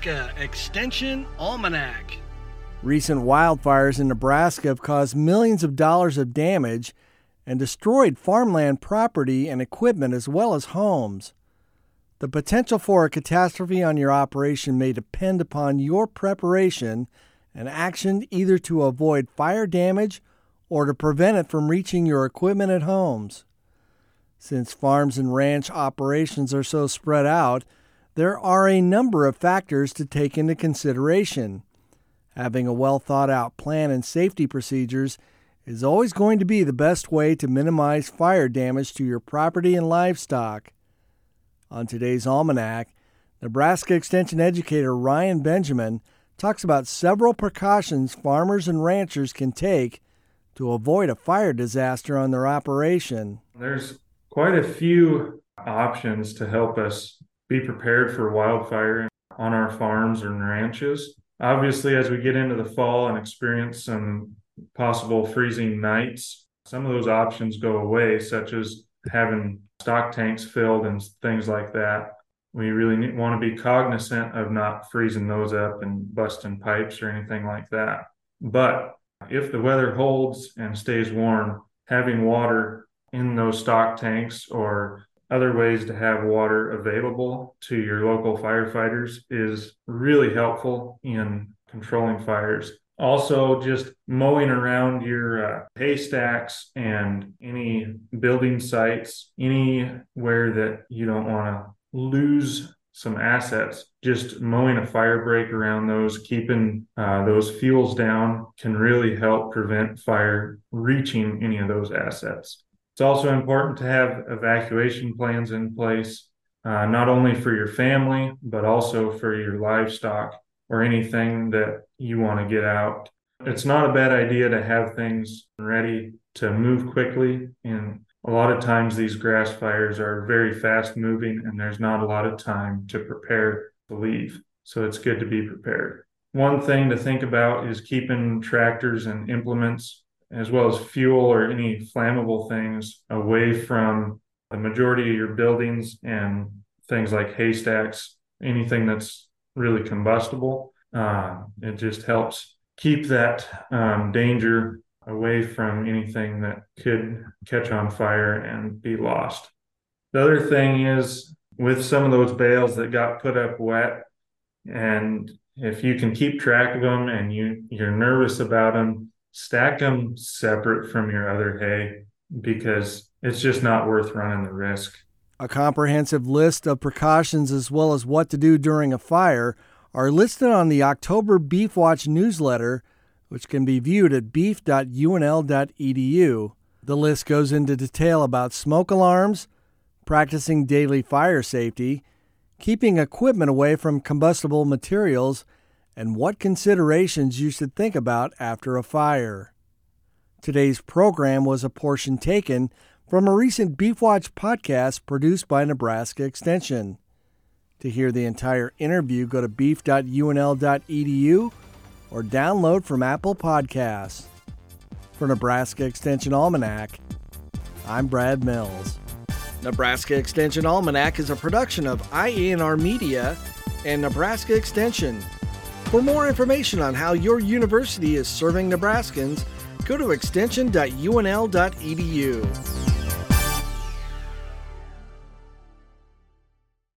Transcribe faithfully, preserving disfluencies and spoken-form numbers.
Nebraska Extension Almanac. Recent wildfires in Nebraska have caused millions of dollars of damage and destroyed farmland property and equipment as well as homes. The potential for a catastrophe on your operation may depend upon your preparation and action either to avoid fire damage or to prevent it from reaching your equipment at homes. Since farms and ranch operations are so spread out, there are a number of factors to take into consideration. Having a well-thought-out plan and safety procedures is always going to be the best way to minimize fire damage to your property and livestock. On today's Almanac, Nebraska Extension educator Ryan Benjamin talks about several precautions farmers and ranchers can take to avoid a fire disaster on their operation. There's quite a few options to help us be prepared for wildfire on our farms and ranches. Obviously, as we get into the fall and experience some possible freezing nights, some of those options go away, such as having stock tanks filled and things like that. We really need, want to be cognizant of not freezing those up and busting pipes or anything like that. But if the weather holds and stays warm, having water in those stock tanks or other ways to have water available to your local firefighters is really helpful in controlling fires. Also, just mowing around your uh, haystacks and any building sites, anywhere that you don't want to lose some assets, just mowing a fire break around those, keeping uh, those fuels down can really help prevent fire reaching any of those assets. It's also important to have evacuation plans in place, uh, not only for your family, but also for your livestock or anything that you want to get out. It's not a bad idea to have things ready to move quickly. And a lot of times these grass fires are very fast moving and there's not a lot of time to prepare to leave. So it's good to be prepared. One thing to think about is keeping tractors and implements as well as fuel or any flammable things away from the majority of your buildings and things like haystacks, anything that's really combustible. Uh, it just helps keep that um, danger away from anything that could catch on fire and be lost. The other thing is with some of those bales that got put up wet, and if you can keep track of them and you, you're nervous about them, stack them separate from your other hay because it's just not worth running the risk. A comprehensive list of precautions as well as what to do during a fire are listed on the October Beef Watch newsletter, which can be viewed at beef dot u n l dot e d u. The list goes into detail about smoke alarms, practicing daily fire safety, keeping equipment away from combustible materials, and what considerations you should think about after a fire. Today's program was a portion taken from a recent Beef Watch podcast produced by Nebraska Extension. To hear the entire interview, go to beef dot u n l dot e d u or download from Apple Podcasts. For Nebraska Extension Almanac, I'm Brad Mills. Nebraska Extension Almanac is a production of I A N R Media and Nebraska Extension. For more information on how your university is serving Nebraskans, go to extension dot u n l dot e d u.